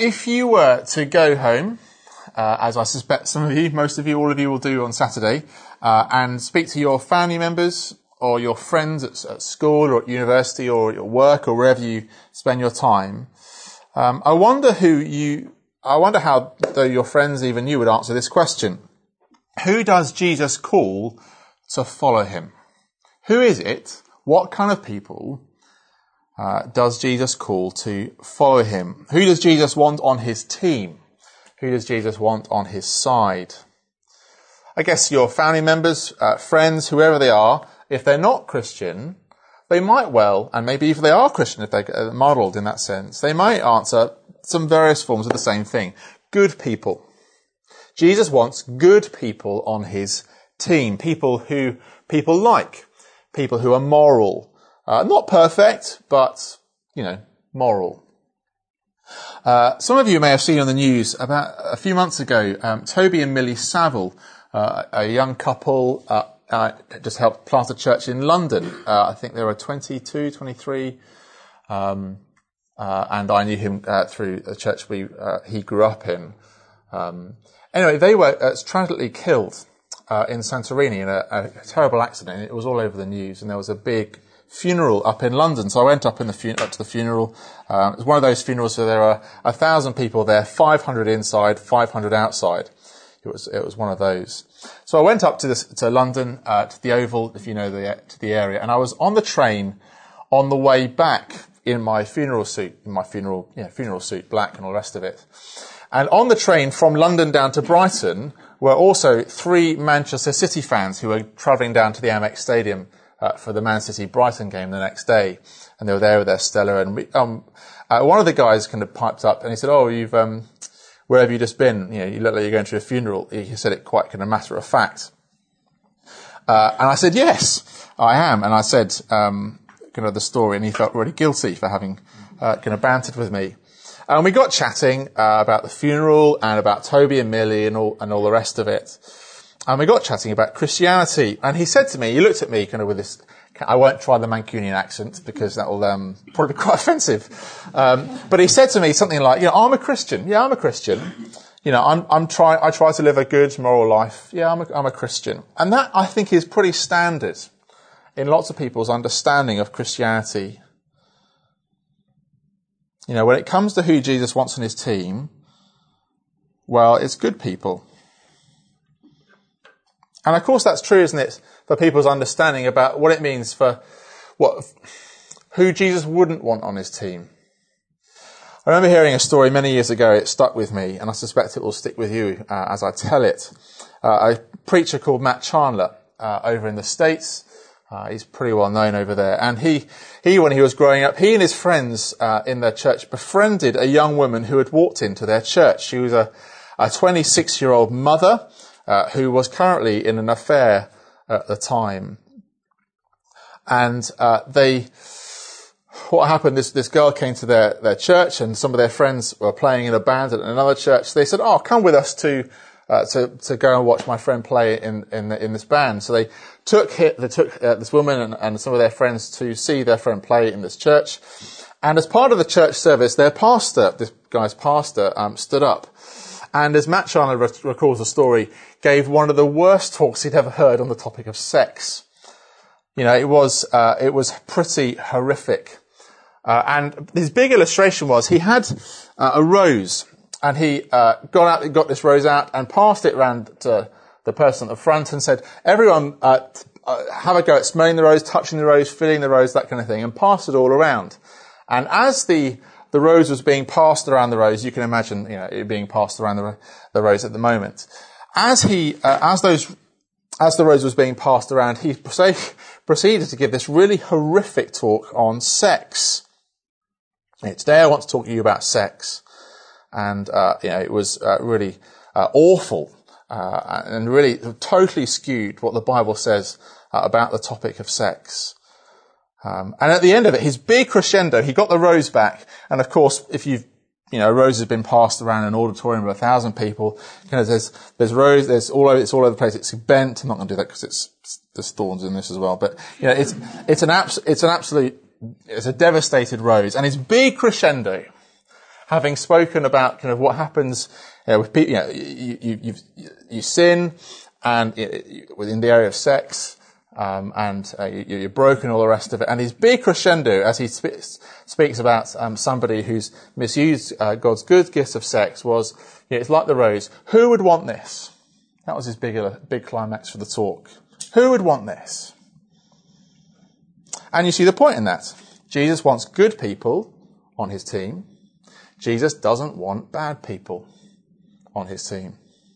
If you were to go home, as I suspect some of you, most of you, all of you will do on Saturday, and speak to your family members or your friends at school or at university or at work or wherever you spend your time, I wonder how, though your friends, even you, would answer this question. Who does Jesus call to follow him? Who is it? What kind of people does Jesus call to follow him? Who does Jesus want on his team? Who does Jesus want on his side? I guess your family members, friends, whoever they are, if they're not Christian, they might well, and maybe if they are Christian, if they're modelled in that sense, they might answer some various forms of the same thing. Good people. Jesus wants good people on his team. People who people like. People who are moral. Not perfect, but, moral. Some of you may have seen on the news about a few months ago, Toby and Millie Saville, a young couple, just helped plant a church in London. I think they were 22, 23, and I knew him through a church he grew up in. Anyway, they were tragically killed in Santorini in a terrible accident. It was all over the news, and there was a big funeral up in London. So I went up to the funeral. It was one of those funerals where there are 1,000 people there, 500 inside, 500 outside. It was one of those. So I went up to London, to the Oval, if you know to the area, and I was on the train on the way back in my funeral suit, funeral suit, black and all the rest of it. And on the train from London down to Brighton were also 3 Manchester City fans who were travelling down to the Amex Stadium for the Man City Brighton game the next day, and they were there with their Stella. And one of the guys kind of piped up and he said, "Oh, you've where have you just been? You look like you're going to a funeral." He said it quite kind of matter of fact. And I said, "Yes, I am." And I said kind of the story, and he felt really guilty for having kind of bantered with me. And we got chatting about the funeral and about Toby and Millie and all the rest of it. And we got chatting about Christianity. And he said to me, he looked at me kind of with this, I won't try the Mancunian accent because that will probably be quite offensive. But he said to me something like, "I'm a Christian. Yeah, I'm a Christian. I try to live a good moral life. Yeah, I'm a Christian." And that, I think, is pretty standard in lots of people's understanding of Christianity. When it comes to who Jesus wants on his team, well, it's good people. And of course that's true, isn't it, for people's understanding about what it means for who Jesus wouldn't want on his team. I remember hearing a story many years ago. It stuck with me, and I suspect it will stick with you as I tell it. A preacher called Matt Chandler over in the States. He's pretty well known over there. And he, when he was growing up, he and his friends in their church befriended a young woman who had walked into their church. She was a 26-year-old mother who was currently in an affair at the time. And what happened, this girl came to their church, and some of their friends were playing in a band at another church. They said, "Oh, come with us to go and watch my friend play in this band." So they took this woman and some of their friends to see their friend play in this church. And as part of the church service, their pastor, this guy's pastor, stood up. And as Matt Chandler recalls the story, gave one of the worst talks he'd ever heard on the topic of sex. It was pretty horrific. And his big illustration was he had a rose, and he got this rose out and passed it around to the person at the front and said, "Everyone, have a go at smelling the rose, touching the rose, feeling the rose, that kind of thing," and passed it all around. And as the rose was being passed around the rose, you can imagine, it being passed around the rose at the moment. As the rose was being passed around, he proceeded to give this really horrific talk on sex. Today I want to talk to you about sex. And, it was really awful and really totally skewed what the Bible says about the topic of sex. And at the end of it, his big crescendo, he got the rose back. And of course, if a rose has been passed around an auditorium of 1,000 people, there's rose, it's all over the place. It's bent. I'm not going to do that because there's thorns in this as well. But, it's a devastated rose. And his big crescendo having spoken about kind of what happens with people, you sin, and within the area of sex, and you're broken, all the rest of it. And his big crescendo, as he speaks about somebody who's misused God's good gift of sex, was, it's like the rose. Who would want this? That was his big climax for the talk. Who would want this? And you see the point in that. Jesus wants good people on his team. Jesus doesn't want bad people on his team.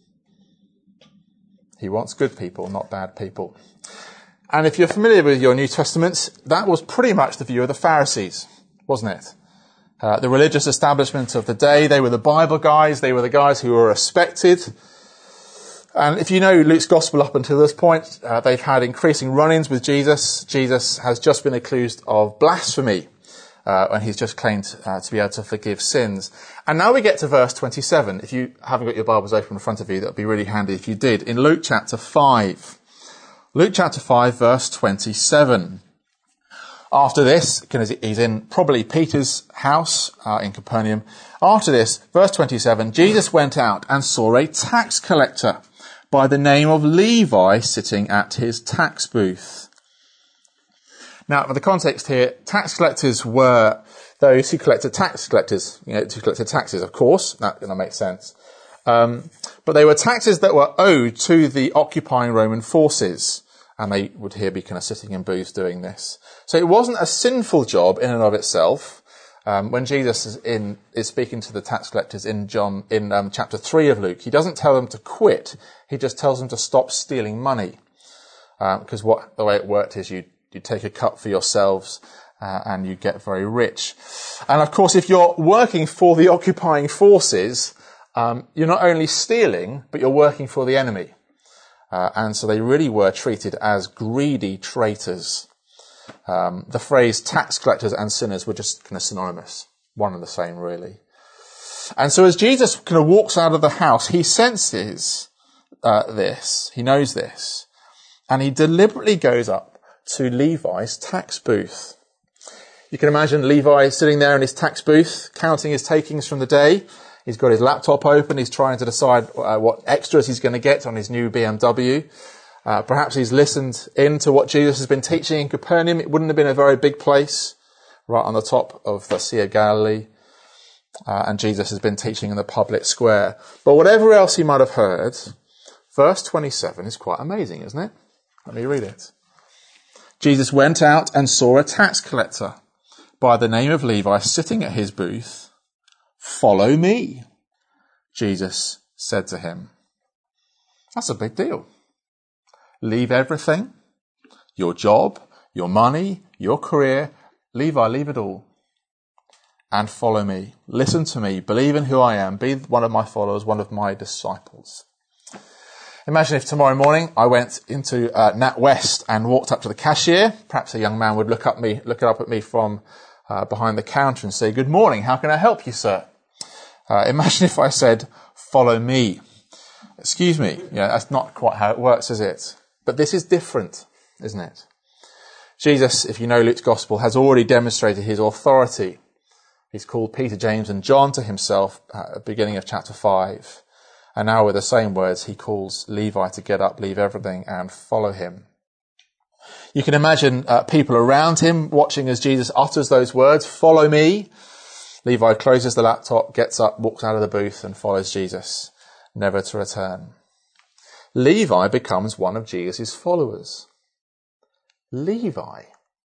He wants good people, not bad people. And if you're familiar with your New Testaments, that was pretty much the view of the Pharisees, wasn't it? The religious establishment of the day, they were the Bible guys, they were the guys who were respected. And if you know Luke's gospel up until this point, they've had increasing run-ins with Jesus. Jesus has just been accused of blasphemy, and he's just claimed to be able to forgive sins. And now we get to verse 27. If you haven't got your Bibles open in front of you, that would be really handy if you did. In Luke chapter 5. Luke chapter 5, verse 27. After this, he's in probably Peter's house in Capernaum. After this, verse 27, Jesus went out and saw a tax collector by the name of Levi sitting at his tax booth. Now, for the context here, tax collectors were those who collected taxes, of course. That makes sense. But they were taxes that were owed to the occupying Roman forces. And they would here be kind of sitting in booths doing this. So it wasn't a sinful job in and of itself. When Jesus is speaking to the tax collectors in chapter 3 of Luke, he doesn't tell them to quit. He just tells them to stop stealing money. Because the way it worked is you take a cut for yourselves, and you get very rich. And of course, if you're working for the occupying forces, you're not only stealing, but you're working for the enemy. And so they really were treated as greedy traitors. The phrase tax collectors and sinners were just kind of synonymous, one and the same, really. And so as Jesus kind of walks out of the house, he senses this, he knows this, and he deliberately goes up to Levi's tax booth. You can imagine Levi sitting there in his tax booth, counting his takings from the day. He's got his laptop open. He's trying to decide what extras he's going to get on his new BMW. Perhaps he's listened in to what Jesus has been teaching in Capernaum. It wouldn't have been a very big place, right on the top of the Sea of Galilee. And Jesus has been teaching in the public square. But whatever else he might have heard, verse 27 is quite amazing, isn't it? Let me read it. Jesus went out and saw a tax collector by the name of Levi sitting at his booth. "Follow me," Jesus said to him. That's a big deal. Leave everything, your job, your money, your career, leave it all, and follow me. Listen to me, believe in who I am, be one of my followers, one of my disciples. Imagine if tomorrow morning I went into NatWest and walked up to the cashier. Perhaps a young man would look up at me from behind the counter and say, "Good morning, how can I help you, sir?" Imagine if I said, "Follow me." Excuse me. That's not quite how it works, is it? But this is different, isn't it? Jesus, if you know Luke's gospel, has already demonstrated his authority. He's called Peter, James and John to himself at the beginning of chapter 5. And now with the same words, he calls Levi to get up, leave everything and follow him. You can imagine people around him watching as Jesus utters those words, "Follow me." Levi closes the laptop, gets up, walks out of the booth and follows Jesus, never to return. Levi becomes one of Jesus' followers. Levi's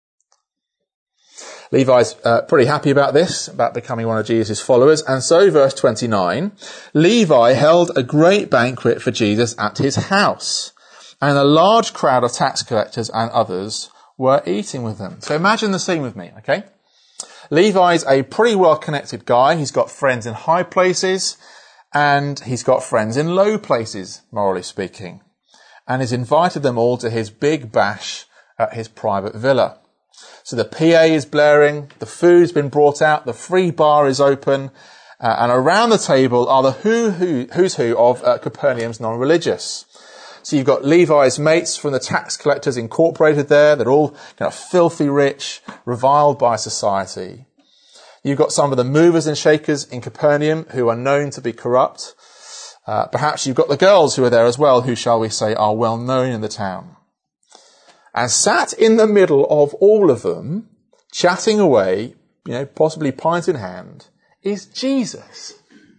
pretty happy about this, about becoming one of Jesus' followers. And so, verse 29, Levi held a great banquet for Jesus at his house, and a large crowd of tax collectors and others were eating with him. So imagine the scene with me, okay? Levi's a pretty well-connected guy. He's got friends in high places, and he's got friends in low places, morally speaking. And he's invited them all to his big bash at his private villa. So the PA is blaring, the food's been brought out, the free bar is open, and around the table are the who's who of Capernaum's non-religious. So you've got Levi's mates from the tax collectors incorporated there. They're all kind of filthy rich, reviled by society. You've got some of the movers and shakers in Capernaum who are known to be corrupt. Perhaps you've got the girls who are there as well, who, shall we say, are well known in the town. And sat in the middle of all of them, chatting away, possibly pint in hand, is Jesus.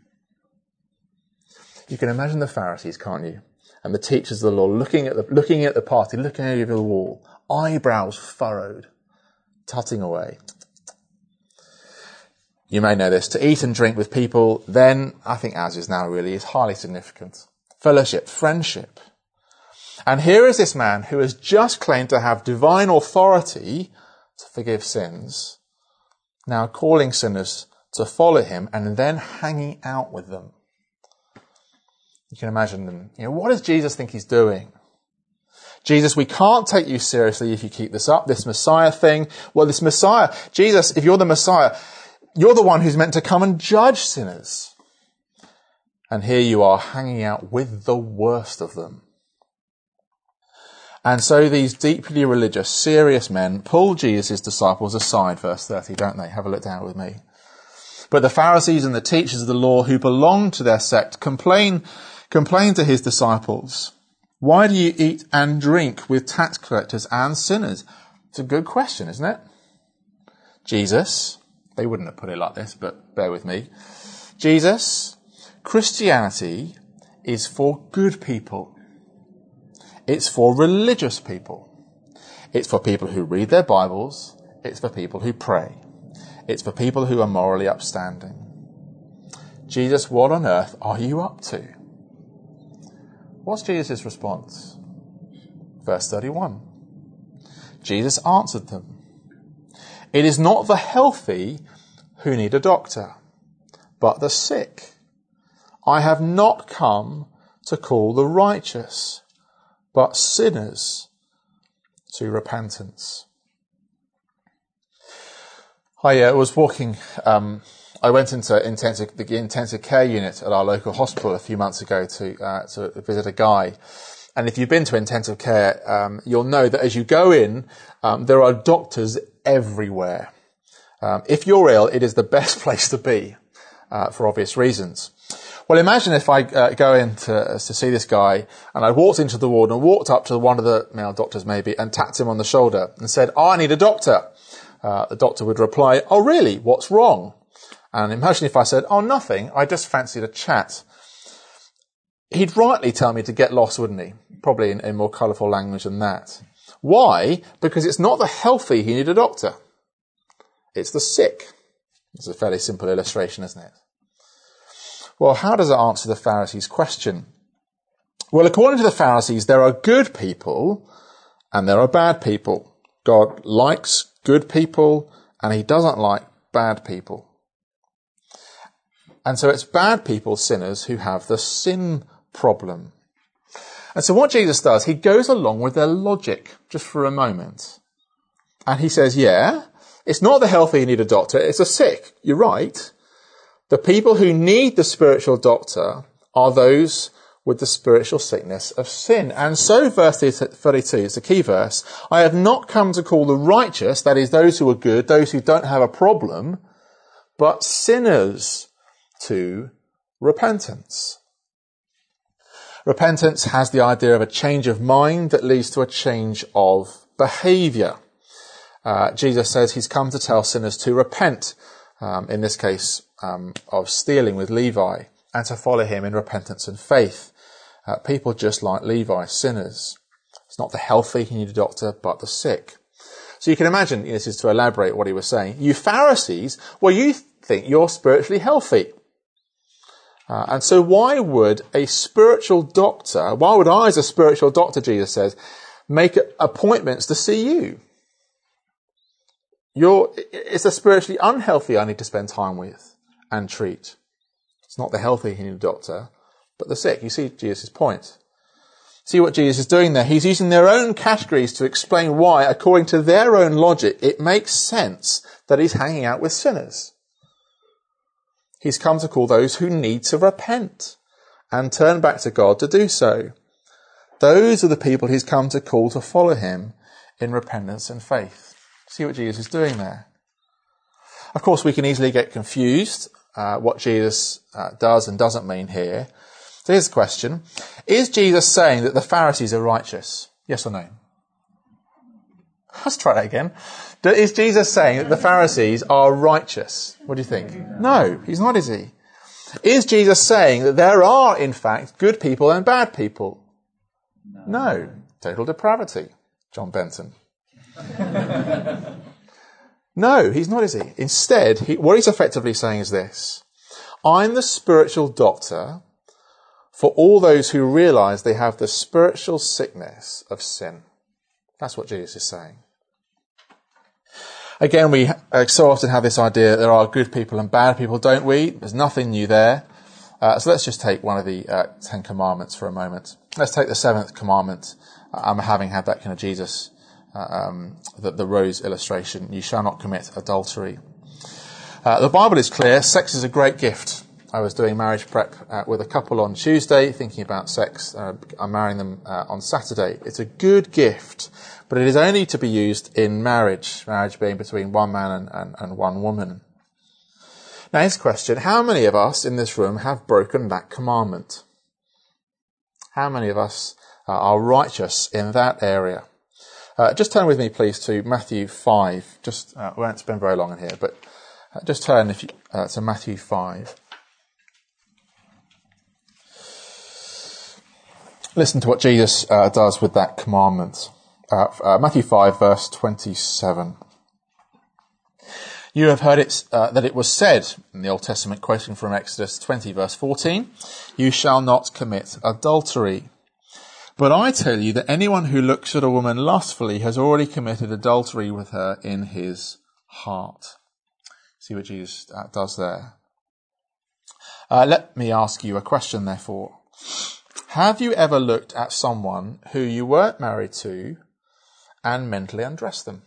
You can imagine the Pharisees, can't you? And the teachers of the law looking at the party, looking over the wall, eyebrows furrowed, tutting away. You may know this. To eat and drink with people then, I think as is now really, is highly significant. Fellowship, friendship. And here is this man who has just claimed to have divine authority to forgive sins, now calling sinners to follow him and then hanging out with them. You can imagine them. What does Jesus think he's doing? Jesus, we can't take you seriously if you keep this up, this Messiah thing. Well, this Messiah, Jesus, if you're the Messiah, you're the one who's meant to come and judge sinners. And here you are hanging out with the worst of them. And so these deeply religious, serious men pull Jesus' disciples aside, verse 30, don't they? Have a look down with me. But the Pharisees and the teachers of the law who belonged to their sect complain to his disciples, why do you eat and drink with tax collectors and sinners? It's a good question, isn't it? Jesus, they wouldn't have put it like this, but bear with me. Jesus, Christianity is for good people. It's for religious people. It's for people who read their Bibles. It's for people who pray. It's for people who are morally upstanding. Jesus, what on earth are you up to? What's Jesus' response? Verse 31. Jesus answered them, it is not the healthy who need a doctor, but the sick. I have not come to call the righteous, but sinners to repentance. I was walking, I went into the intensive care unit at our local hospital a few months ago to visit a guy. And if you've been to intensive care, you'll know that as you go in, there are doctors everywhere. If you're ill, it is the best place to be, for obvious reasons. Well, imagine if I go in to see this guy and I walked into the ward and walked up to one of the male doctors maybe and tapped him on the shoulder and said, I need a doctor. The doctor would reply, oh really, what's wrong? And imagine if I said, oh nothing, I just fancied a chat. He'd rightly tell me to get lost, wouldn't he? Probably in more colourful language than that. Why? Because it's not the healthy who need a doctor. It's the sick. It's a fairly simple illustration, isn't it? Well, how does it answer the Pharisees' question? Well, according to the Pharisees, there are good people and there are bad people. God likes good people and he doesn't like bad people. And so it's bad people, sinners, who have the sin problem. And so what Jesus does, he goes along with their logic just for a moment. And he says, yeah, it's not the healthy who need a doctor, it's the sick. You're right. The people who need the spiritual doctor are those with the spiritual sickness of sin. And so verse 32 is the key verse. I have not come to call the righteous, that is those who are good, those who don't have a problem, but sinners to repentance. Repentance has the idea of a change of mind that leads to a change of behaviour. Jesus says he's come to tell sinners to repent, in this case of stealing with Levi, and to follow him in repentance and faith. People just like Levi, sinners. It's not the healthy who need a doctor, but the sick. So you can imagine, this is to elaborate what he was saying, you Pharisees, well, you think you're spiritually healthy. And so why would a spiritual doctor, why would I as a spiritual doctor, Jesus says, make appointments to see you? It's the spiritually unhealthy I need to spend time with and treat. It's not the healthy who need a doctor, but the sick. You see Jesus' point. See what Jesus is doing there? He's using their own categories to explain why, according to their own logic, it makes sense that he's hanging out with sinners. He's come to call those who need to repent and turn back to God to do so. Those are the people he's come to call to follow him in repentance and faith. See what Jesus is doing there. Of course, we can easily get confused what Jesus does and doesn't mean here. So here's the question. Is Jesus saying that the Pharisees are righteous? Yes or no? Let's try that again. Is Jesus saying that the Pharisees are righteous? What do you think? No, he's not, is he? Is Jesus saying that there are, in fact, good people and bad people? No. Total depravity. John Benton. No, he's not, is he? Instead, what he's effectively saying is this. I'm the spiritual doctor for all those who realize they have the spiritual sickness of sin. That's what Jesus is saying. Again, we so often have this idea that there are good people and bad people, don't we? There's nothing new there. So let's just take one of the 10 commandments for a moment. Let's take the 7th commandment. Having had that kind of Jesus, the rose illustration. You shall not commit adultery. The Bible is clear. Sex is a great gift. I was doing marriage prep with a couple on Tuesday, thinking about sex. I'm marrying them on Saturday. It's a good gift, but it is only to be used in marriage. Marriage being between one man and one woman. Now, his question, how many of us in this room have broken that commandment? How many of us are righteous in that area? Just turn with me, please, to Matthew 5. We won't spend very long in here, but just turn to Matthew 5. Listen to what Jesus does with that commandment. Matthew 5, verse 27. You have heard that it was said, in the Old Testament, quoting from Exodus 20, verse 14, you shall not commit adultery. But I tell you that anyone who looks at a woman lustfully has already committed adultery with her in his heart. See what Jesus does there. Let me ask you a question, therefore. Have you ever looked at someone who you weren't married to and mentally undressed them?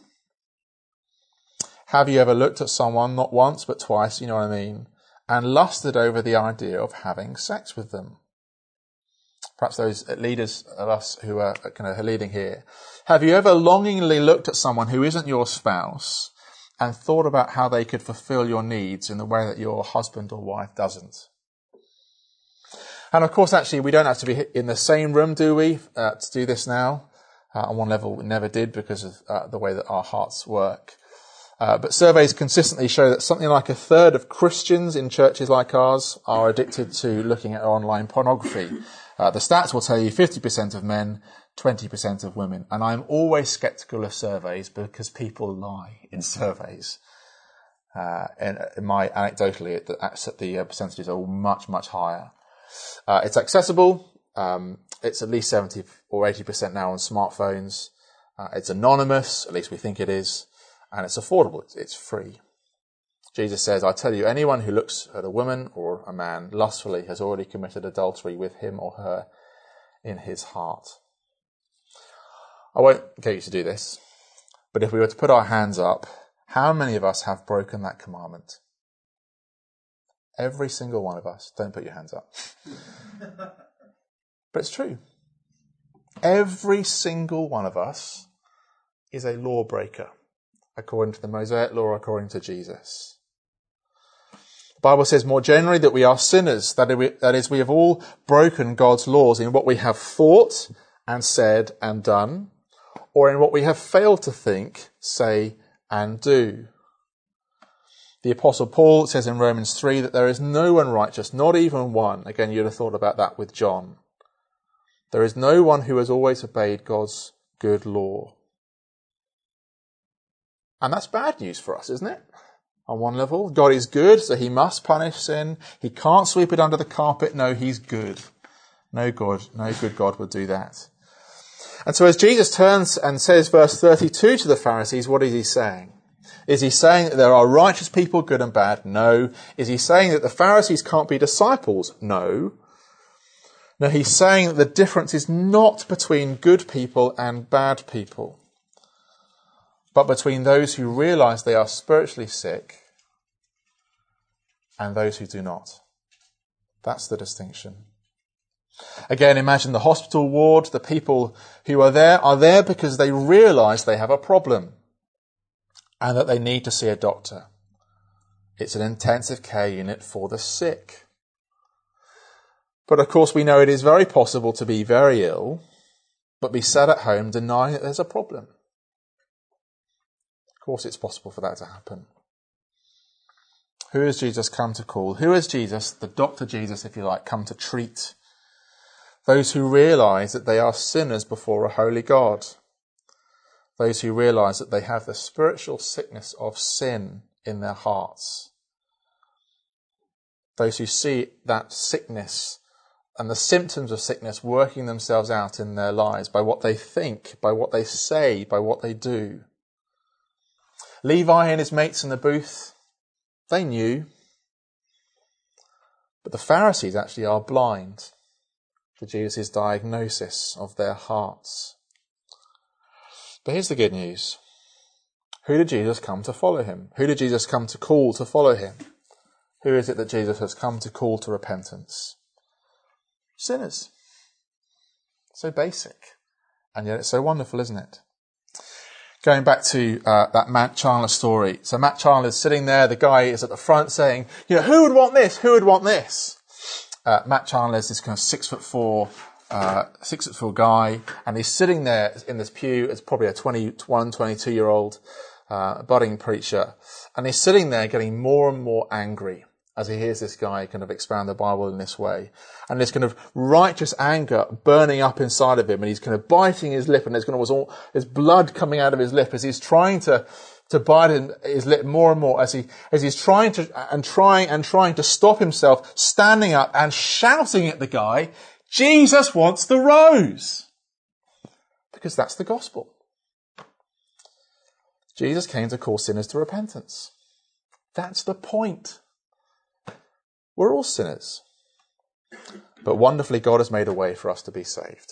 Have you ever looked at someone, not once but twice, you know what I mean, and lusted over the idea of having sex with them? Perhaps those leaders of us who are kind of leading here. Have you ever longingly looked at someone who isn't your spouse and thought about how they could fulfill your needs in the way that your husband or wife doesn't? And of course, actually, we don't have to be in the same room, do we, to do this now? On one level, we never did because of the way that our hearts work. But surveys consistently show that something like 1/3 of Christians in churches like ours are addicted to looking at online pornography. The stats will tell you 50% of men, 20% of women. And I'm always sceptical of surveys because people lie in surveys. And anecdotally, the percentages are much, much higher. It's accessible. It's at least 70 or 80% now on smartphones. It's anonymous, at least we think it is. And it's affordable. It's free. Jesus says, I tell you, anyone who looks at a woman or a man lustfully has already committed adultery with him or her in his heart. I won't get you to do this, but if we were to put our hands up, how many of us have broken that commandment? Every single one of us. Don't put your hands up. But it's true. Every single one of us is a lawbreaker, according to the Mosaic law, according to Jesus. The Bible says more generally that we are sinners. That is, we have all broken God's laws in what we have thought and said and done, or in what we have failed to think, say, and do. The Apostle Paul says in Romans 3 that there is no one righteous, not even one. Again, you'd have thought about that with John. There is no one who has always obeyed God's good law. And that's bad news for us, isn't it? On one level, God is good, so he must punish sin. He can't sweep it under the carpet. No, he's good. No good God would do that. And so as Jesus turns and says, verse 32 to the Pharisees, what is he saying? Is he saying that there are righteous people, good and bad? No. Is he saying that the Pharisees can't be disciples? No. No, he's saying that the difference is not between good people and bad people, but between those who realize they are spiritually sick and those who do not. That's the distinction. Again, imagine the hospital ward. The people who are there because they realize they have a problem and that they need to see a doctor. It's an intensive care unit for the sick. But of course we know it is very possible to be very ill, but be sat at home denying that there's a problem. Of course it's possible for that to happen. Who has Jesus come to call? Who has Jesus, the Dr. Jesus if you like, come to treat? Those who realise that they are sinners before a holy God. Those who realise that they have the spiritual sickness of sin in their hearts. Those who see that sickness and the symptoms of sickness working themselves out in their lives by what they think, by what they say, by what they do. Levi and his mates in the booth, they knew. But the Pharisees actually are blind to Jesus' diagnosis of their hearts. But here's the good news. Who did Jesus come to follow him? Who did Jesus come to call to follow him? Who is it that Jesus has come to call to repentance? Sinners. So basic. And yet it's so wonderful, isn't it? Going back to that Matt Chandler story. So Matt Chandler is sitting there. The guy is at the front saying, who would want this? Who would want this? Matt Chandler is this kind of 6'4", 6'4" guy. And he's sitting there in this pew. It's probably a 21, 22-year-old budding preacher. And he's sitting there getting more and more angry as he hears this guy kind of expound the Bible in this way. And this kind of righteous anger burning up inside of him, and he's kind of biting his lip, and there's kind of all this blood coming out of his lip as he's trying to bite his lip more and more as he's trying to stop himself, standing up and shouting at the guy, Jesus wants the rose. Because that's the gospel. Jesus came to call sinners to repentance. That's the point. We're all sinners. But wonderfully, God has made a way for us to be saved.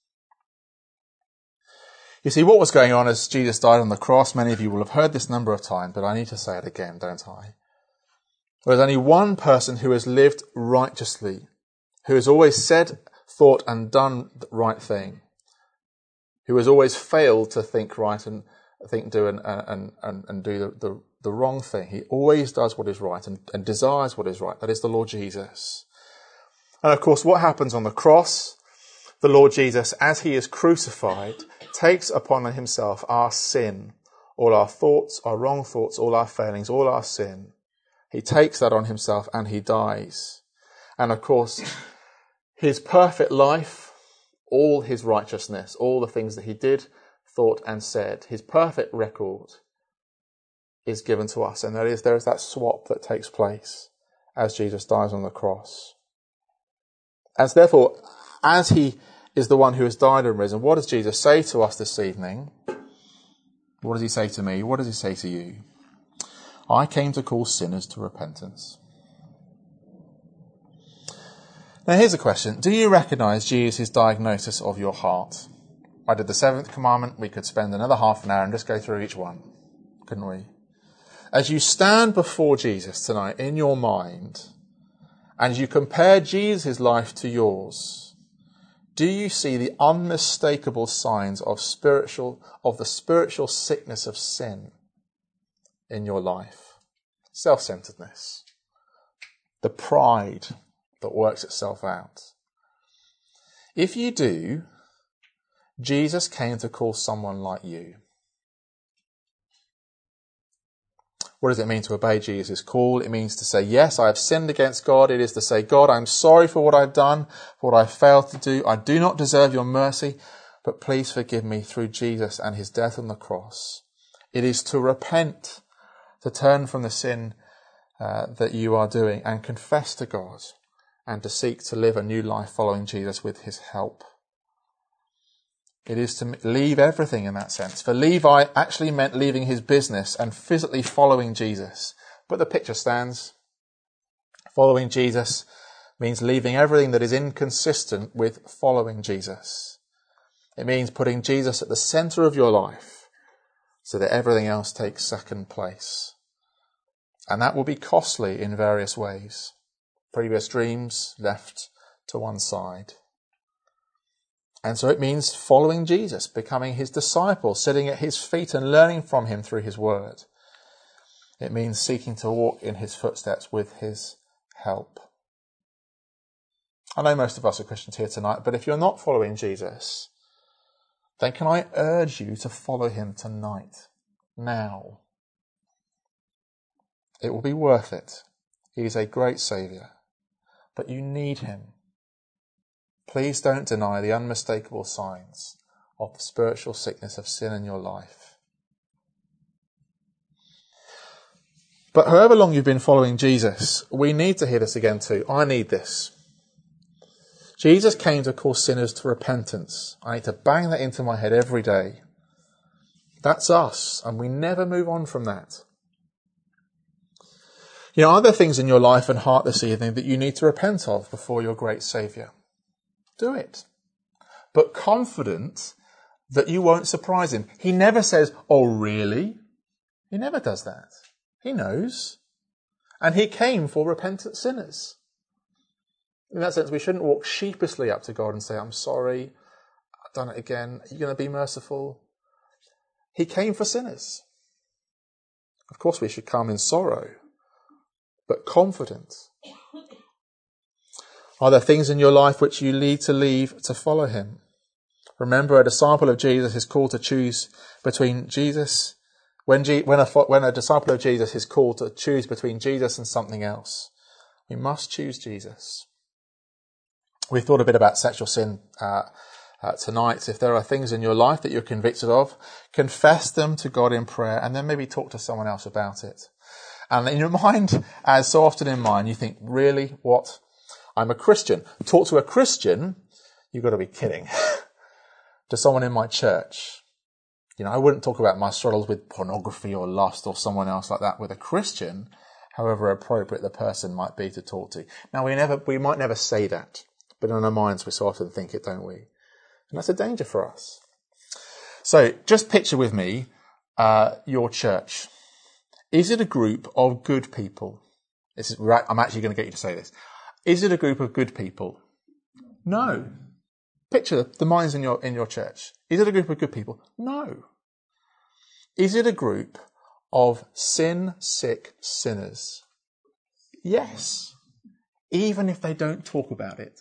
You see, what was going on as Jesus died on the cross, many of you will have heard this number of times, but I need to say it again, don't I? There's only one person who has lived righteously, who has always said, thought and done the right thing, who has always failed to think right and do the wrong thing. He always does what is right and desires what is right. That is the Lord Jesus. And of course, what happens on the cross? The Lord Jesus, as he is crucified, takes upon himself our sin, all our thoughts, our wrong thoughts, all our failings, all our sin. He takes that on himself and he dies. And of course, his perfect life, all his righteousness, all the things that he did, thought and said, his perfect record is given to us. And there is that swap that takes place as Jesus dies on the cross. As therefore, as he is the one who has died and risen, what does Jesus say to us this evening? What does he say to me? What does he say to you? I came to call sinners to repentance. Now here's a question. Do you recognise Jesus' diagnosis of your heart? I did the 7th commandment. We could spend another half an hour and just go through each one, couldn't we? As you stand before Jesus tonight in your mind, and you compare Jesus' life to yours, do you see the unmistakable signs of the spiritual sickness of sin in your life? Self-centeredness, the pride that works itself out. If you do, Jesus came to call someone like you. What does it mean to obey Jesus' call? It means to say, yes, I have sinned against God. It is to say, God, I'm sorry for what I've done, for what I've failed to do. I do not deserve your mercy, but please forgive me through Jesus and his death on the cross. It is to repent, to turn from the sin that you are doing and confess to God, and to seek to live a new life following Jesus with his help. It is to leave everything in that sense. For Levi actually meant leaving his business and physically following Jesus. But the picture stands. Following Jesus means leaving everything that is inconsistent with following Jesus. It means putting Jesus at the centre of your life so that everything else takes second place. And that will be costly in various ways. Previous dreams left to one side. And so it means following Jesus, becoming his disciple, sitting at his feet and learning from him through his word. It means seeking to walk in his footsteps with his help. I know most of us are Christians here tonight, but if you're not following Jesus, then can I urge you to follow him tonight, now? It will be worth it. He is a great Saviour, but you need him. Please don't deny the unmistakable signs of the spiritual sickness of sin in your life. But however long you've been following Jesus, we need to hear this again too. I need this. Jesus came to call sinners to repentance. I need to bang that into my head every day. That's us, and we never move on from that. You know, are there things in your life and heart this evening that you need to repent of before your great Saviour? Do it. But confident that you won't surprise him. He never says, "Oh, really?" He never does that. He knows. And he came for repentant sinners. In that sense, we shouldn't walk sheepishly up to God and say, "I'm sorry, I've done it again. Are you going to be merciful?" He came for sinners. Of course, we should come in sorrow, but confident. Are there things in your life which you need to leave to follow him? Remember, a disciple of Jesus is called to choose between Jesus. When a disciple of Jesus is called to choose between Jesus and something else, we must choose Jesus. We thought a bit about sexual sin tonight. If there are things in your life that you're convicted of, confess them to God in prayer and then maybe talk to someone else about it. And in your mind, as so often in mine, you think, really, what? I'm a Christian. Talk to a Christian? You've got to be kidding. To someone in my church. You know, I wouldn't talk about my struggles with pornography or lust or someone else like that with a Christian, however appropriate the person might be to talk to. Now, we might never say that, but in our minds we so often think it, don't we? And that's a danger for us. So, just picture with me your church. Is it a group of good people? I'm actually going to get you to say this. Is it a group of good people? No. Picture the minds in your church. Is it a group of good people? No. Is it a group of sin-sick sinners? Yes. Even if they don't talk about it.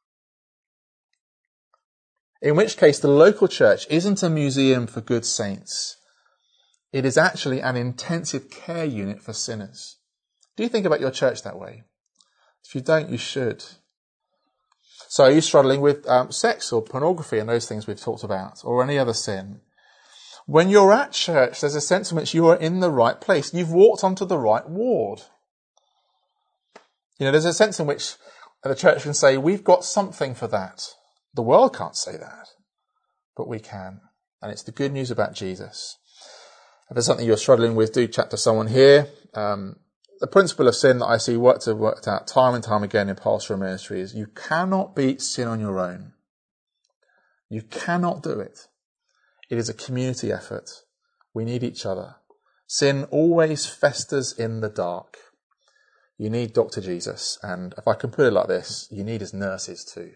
In which case, the local church isn't a museum for good saints. It is actually an intensive care unit for sinners. Do you think about your church that way? If you don't, you should. So are you struggling with sex or pornography and those things we've talked about, or any other sin? When you're at church, there's a sense in which you are in the right place. You've walked onto the right ward. You know, there's a sense in which the church can say, we've got something for that. The world can't say that, but we can. And it's the good news about Jesus. If there's something you're struggling with, do chat to someone here. The principle of sin that I see worked out time and time again in pastoral ministry is you cannot beat sin on your own. You cannot do it. It is a community effort. We need each other. Sin always festers in the dark. You need Dr. Jesus, and if I can put it like this, you need his nurses too.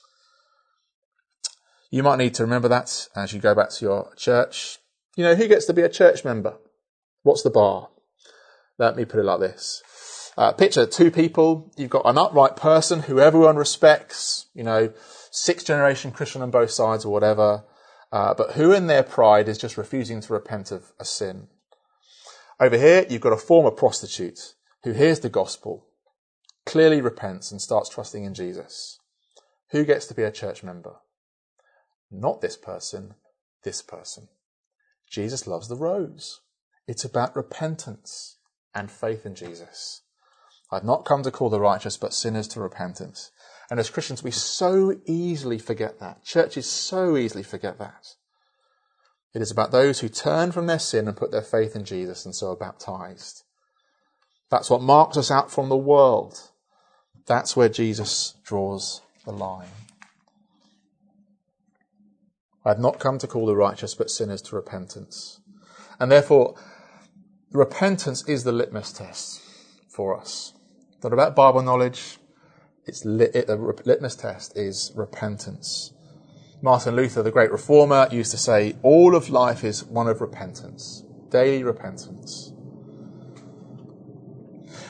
You might need to remember that as you go back to your church. You know, who gets to be a church member? What's the bar? Let me put it like this. Picture two people. You've got an upright person who everyone respects, you know, 6th generation Christian on both sides or whatever, but who in their pride is just refusing to repent of a sin. Over here, you've got a former prostitute who hears the gospel, clearly repents and starts trusting in Jesus. Who gets to be a church member? Not this person, this person. Jesus loves the rose. It's about repentance and faith in Jesus. I've not come to call the righteous, but sinners to repentance. And as Christians, we so easily forget that. Churches so easily forget that. It is about those who turn from their sin and put their faith in Jesus and so are baptized. That's what marks us out from the world. That's where Jesus draws the line. I have not come to call the righteous, but sinners to repentance. And therefore, repentance is the litmus test for us. It's not about Bible knowledge. The litmus test is repentance. Martin Luther, the great reformer, used to say, all of life is one of repentance. Daily repentance.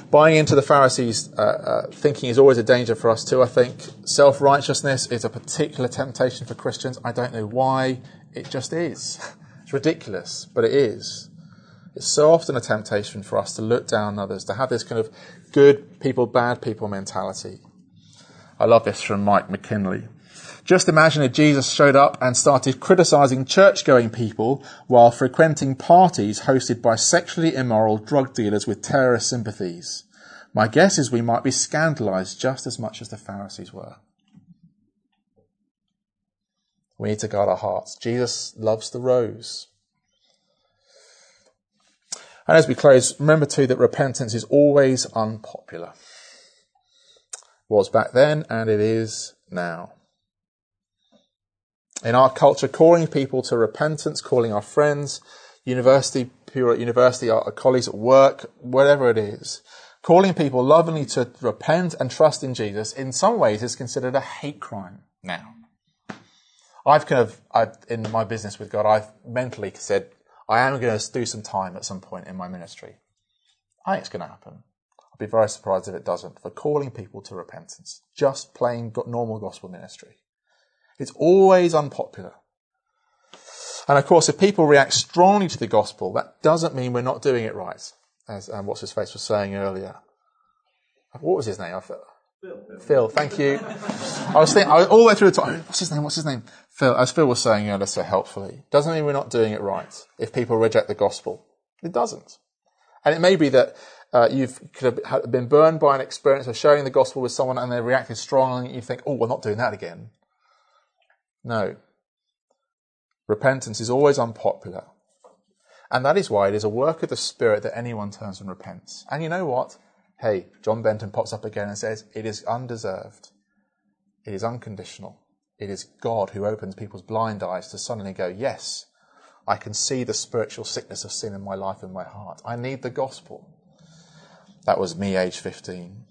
Buying into the Pharisees' thinking is always a danger for us too, I think. Self-righteousness is a particular temptation for Christians. I don't know why. It just is. It's ridiculous, but it is. It's so often a temptation for us to look down on others, to have this kind of good people, bad people mentality. I love this from Mike McKinley. Just imagine if Jesus showed up and started criticising church-going people while frequenting parties hosted by sexually immoral drug dealers with terrorist sympathies. My guess is we might be scandalised just as much as the Pharisees were. We need to guard our hearts. Jesus loves the rose. And as we close, remember too that repentance is always unpopular. It was back then and it is now. In our culture, calling people to repentance, calling our friends, people at university, our colleagues at work, whatever it is, calling people lovingly to repent and trust in Jesus, in some ways is considered a hate crime now. In my business with God, I've mentally said, I am going to do some time at some point in my ministry. I think it's going to happen. I'll be very surprised if it doesn't, for calling people to repentance. Just plain normal gospel ministry. It's always unpopular. And of course, if people react strongly to the gospel, that doesn't mean we're not doing it right, as what's-his-face was saying earlier. What was his name? Phil, thank you. I was all the way through the time, what's his name? Phil, as Phil was saying earlier so helpfully, doesn't mean we're not doing it right if people reject the gospel. It doesn't. And it may be that could have been burned by an experience of sharing the gospel with someone and they reacted strongly and you think, oh, we're not doing that again. No. Repentance is always unpopular. And that is why it is a work of the Spirit that anyone turns and repents. And you know what? Hey, John Benton pops up again and says, it is undeserved. It is unconditional. It is God who opens people's blind eyes to suddenly go, yes, I can see the spiritual sickness of sin in my life and my heart. I need the gospel. That was me, age 15.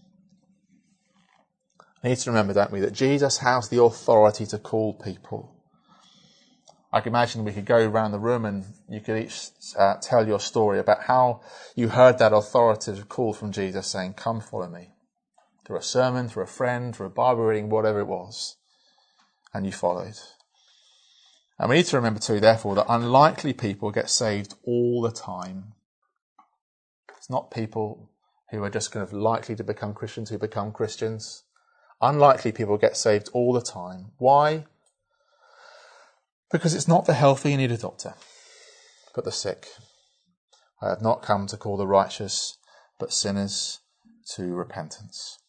We need to remember, don't we, that Jesus has the authority to call people. I can imagine we could go around the room and you could each tell your story about how you heard that authoritative call from Jesus saying, come follow me. Through a sermon, through a friend, through a Bible reading, whatever it was. And you followed. And we need to remember too, therefore, that unlikely people get saved all the time. It's not people who are just kind of likely to become Christians who become Christians. Unlikely people get saved all the time. Why? Because it's not the healthy who need a doctor, but the sick. I have not come to call the righteous, but sinners to repentance.